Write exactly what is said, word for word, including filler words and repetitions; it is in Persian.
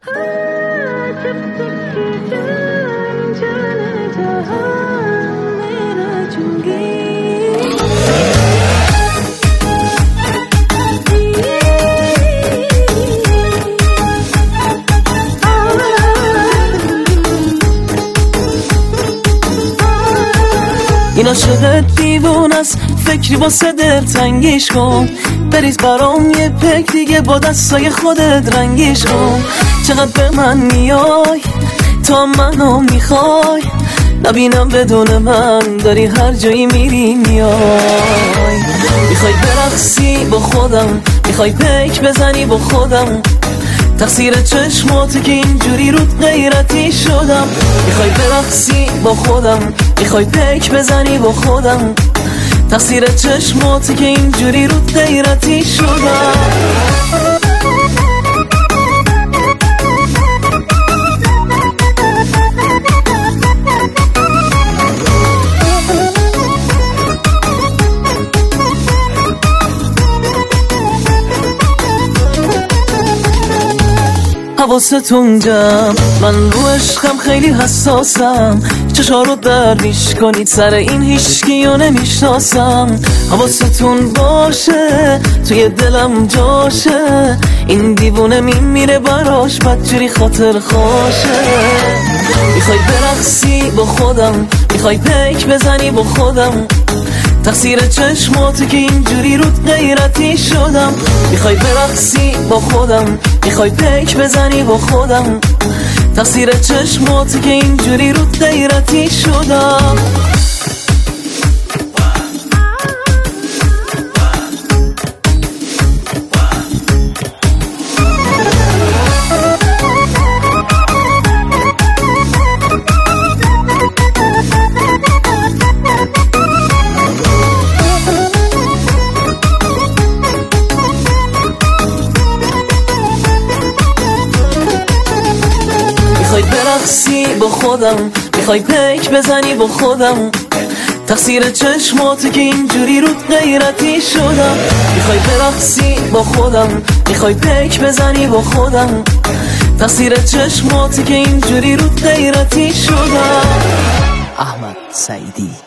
जब तक कि जान जाने जहां मेरा चुंगी این عاشقت دیوونه است، فکری واسه دلتنگیش کن. بریز برام یه پک دیگه با دستای خودت رنگیش کن. چقدر به من میای تا منو میخوای، نبینم بدون من داری هر جایی میری میای. میخوای برقصی با خودم، میخوای پک بزنی با خودم، تقصیر چشماتی که اینجوری رود غیرتی شدم. میخوای برقصی با خودم، میخوای پک بزنی با خودم، تقصیر چشماتی که اینجوری رود غیرتی شدم. حواستون جمع، من رو عشقم خیلی حساسم. چشا رو در میش کنید سر این هیچکیو نمیشناسم. حواستون باشه توی دلم جاشه، این دیوونه میمیره براش بدجوری خاطر خوشه. میخوای برقصی با خودم، میخوای پک بزنی با خودم، تقصیر چشماتی که اینجوری رود غیرتی شدم. میخوای برقصی با خودم، میخوای پک بزنی با خودم، تقصیر چشماتی که اینجوری رود غیرتی شدم. میخوای برقصی با خودم، میخوای پک بزنی با خودم، تقصیر چشماتی که اینجوری رود غیرتی شدم. میخوای برقصی با خودم، میخوای پک بزنی با خودم، تقصیر چشماتی که اینجوری رود غیرتی شدم. احمد سعیدی.